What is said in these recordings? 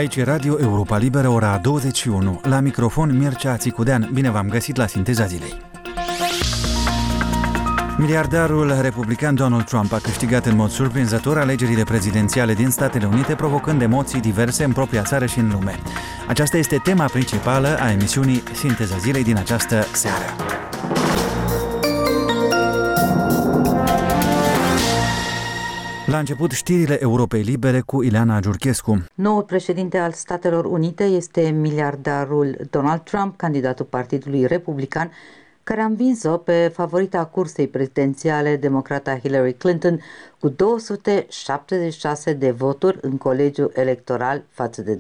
Aici e Radio Europa Liberă, ora 21. La microfon Mircea Țicudean. Bine v-am găsit la Sinteza Zilei. Miliardarul republican Donald Trump a câștigat în mod surprinzător alegerile prezidențiale din Statele Unite, provocând emoții diverse în propria țară și în lume. Aceasta este tema principală a emisiunii Sinteza Zilei din această seară. La început, știrile Europei Libere cu Ileana Giurchescu. Noul președinte al Statelor Unite este miliardarul Donald Trump, candidatul Partidului Republican, care a învins-o pe favorita cursei prezidențiale, democrata Hillary Clinton, cu 276 de voturi în colegiul electoral față de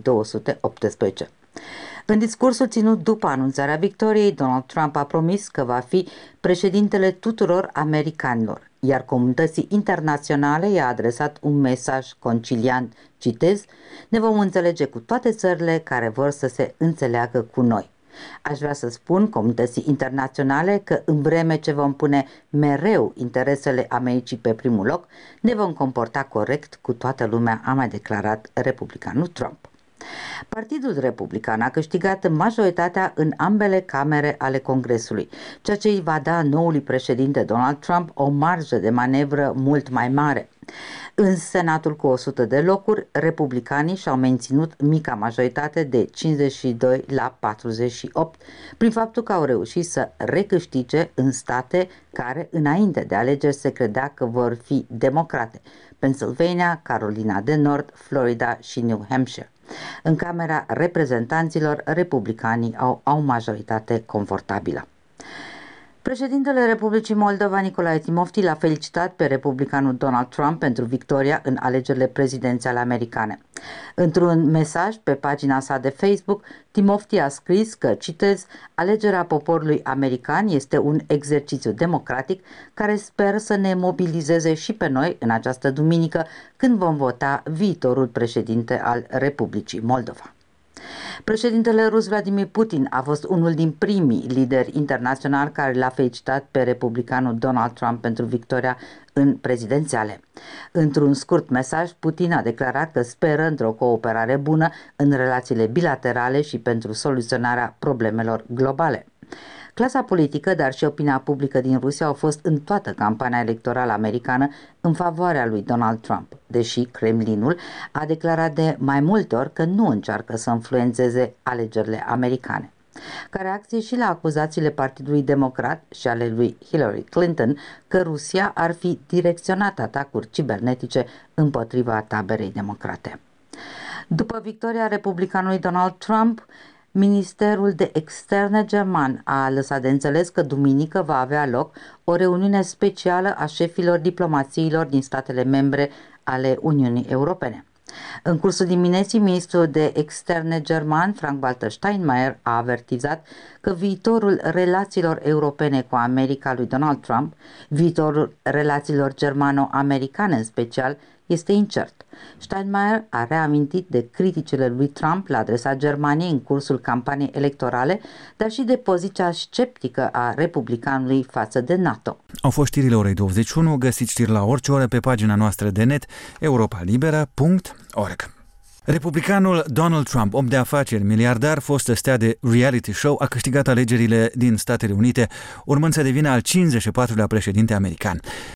218. În discursul ținut după anunțarea victoriei, Donald Trump a promis că va fi președintele tuturor americanilor, iar comunității internaționale i-a adresat un mesaj conciliant, citez: "Ne vom înțelege cu toate țările care vor să se înțeleagă cu noi. Aș vrea să spun comunității internaționale că în vreme ce vom pune mereu interesele Americii pe primul loc, ne vom comporta corect cu toată lumea", a mai declarat republicanul Trump. Partidul Republican a câștigat majoritatea în ambele camere ale Congresului, ceea ce îi va da noului președinte Donald Trump o marjă de manevră mult mai mare. În Senatul cu 100 de locuri, republicanii și-au menținut mica majoritate de 52 la 48, prin faptul că au reușit să recâștige în state care, înainte de alegeri, se credea că vor fi democrate: Pennsylvania, Carolina de Nord, Florida și New Hampshire. În Camera Reprezentanților, republicanii au majoritate confortabilă. Președintele Republicii Moldova, Nicolae Timofti, l-a felicitat pe republicanul Donald Trump pentru victoria în alegerile prezidențiale americane. Într-un mesaj pe pagina sa de Facebook, Timofti a scris că, citez: "Alegerea poporului american este un exercițiu democratic care sper să ne mobilizeze și pe noi în această duminică, când vom vota viitorul președinte al Republicii Moldova." Președintele rus Vladimir Putin a fost unul din primii lideri internaționali care l-a felicitat pe republicanul Donald Trump pentru victoria în prezidențiale. Într-un scurt mesaj, Putin a declarat că speră într-o cooperare bună în relațiile bilaterale și pentru soluționarea problemelor globale. Clasa politică, dar și opinia publică din Rusia au fost în toată campania electorală americană în favoarea lui Donald Trump, deși Kremlinul a declarat de mai multe ori că nu încearcă să influențeze alegerile americane. Ca reacție și la acuzațiile Partidului Democrat și ale lui Hillary Clinton că Rusia ar fi direcționat atacuri cibernetice împotriva taberei democrate. După victoria republicanului Donald Trump, Ministerul de Externe german a lăsat de înțeles că duminică va avea loc o reuniune specială a șefilor diplomațiilor din statele membre ale Uniunii Europene. În cursul dimineții, ministrul de Externe german, Frank-Walter Steinmeier, a avertizat că viitorul relațiilor europene cu America lui Donald Trump, viitorul relațiilor germano-americane în special, este incert. Steinmeier a reamintit de criticile lui Trump la adresa Germaniei în cursul campaniei electorale, dar și de poziția sceptică a republicanului față de NATO. Au fost știrile orei 21, găsiți știri la orice oră pe pagina noastră de net europalibera.org. Republicanul Donald Trump, om de afaceri, miliardar, fostă stea de reality show, a câștigat alegerile din Statele Unite, urmând să devină al 54-lea președinte american.